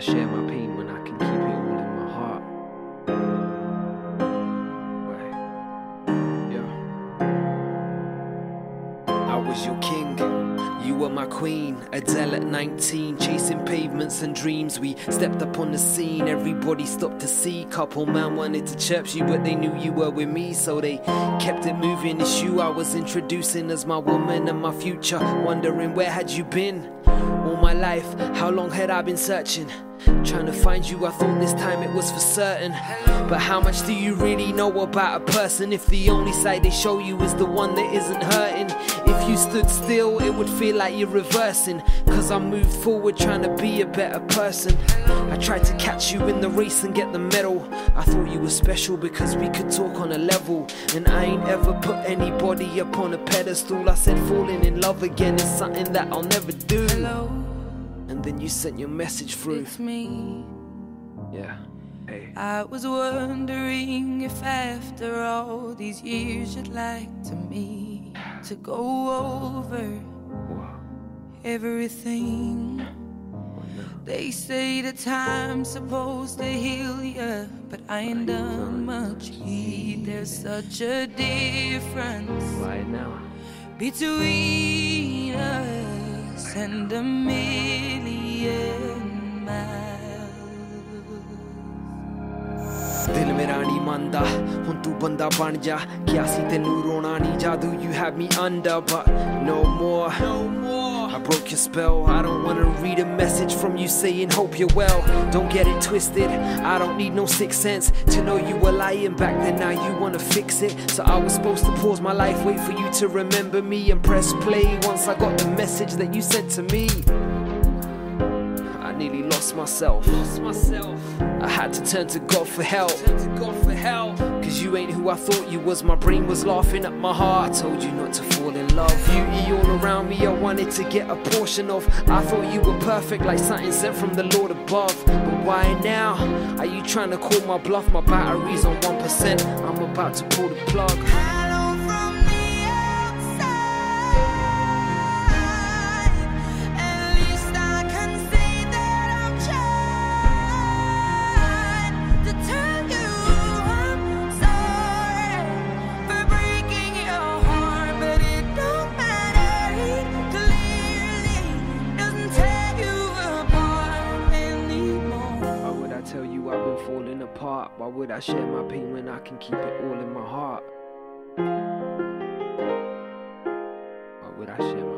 share my pain when I can keep it all in my heart? Right. Yeah. I was your king, you were my queen. Adele at 19, chasing pavements and dreams. We stepped up on the scene, everybody stopped to see. Couple man wanted to chirp you, but they knew you were with me, so they kept it moving. It's you I was introducing as my woman and my future. Wondering where had you been all my life? How long had I been searching? Trying to find you, I thought this time it was for certain. But how much do you really know about a person if the only side they show you is the one that isn't hurting? If you stood still, it would feel like you're reversing, cause I moved forward trying to be a better person. I tried to catch you in the race and get the medal. I thought you were special because we could talk on a level, and I ain't ever put anybody up on a pedestal. I said falling in love again is something that I'll never do. Hello, and then you sent your message through. it's me. Yeah, hey. I was wondering if after all these years you'd like to me to go over Whoa. everything. Oh, no. They say the time's supposed to heal ya, but I ain't done much heed. There's such a difference Right now. between us and a million miles. दिल मेरा नहीं मानदा हुन तू बंदा बन जा क्या सी तेनू रोना नहीं जादू you had me under but no more I broke your spell. I don't wanna read a message from you saying hope you're well. Don't get it twisted, I don't need no sixth sense to know you were lying back then. Now you wanna fix it. So I was supposed to pause my life, wait for you to remember me, and press play once I got the message that you sent to me. I nearly lost myself. I had to turn to God for help. Cause you ain't who I thought you was. My brain was laughing at my heart. I told you not to fall in love. Beauty all around me I wanted to get a portion of. I thought you were perfect, like something sent from the Lord above. But why now? Are you trying to call my bluff? My battery's on 1%. I'm about to pull the plug. Hello from the outside. At least I can say that I've tried to tell you I'm sorry for breaking your heart, but it don't matter. It clearly doesn't tear you apart anymore. Why would I tell you I've been falling apart? Why would I share my pain when I can keep it all in my heart? Why would I share my